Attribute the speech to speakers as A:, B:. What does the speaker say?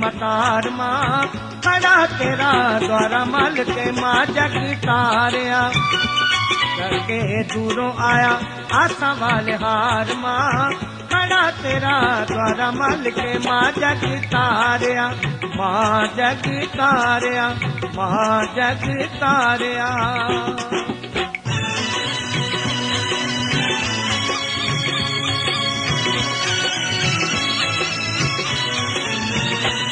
A: मतार मां खड़ा तेरा द्वारा मल के मां जग तारिया। करके दूरों आया आसा वाले हार मां खड़ा तेरा द्वारा मल के मां जग तारिया। मां जग तारिया, मां जग तारिया।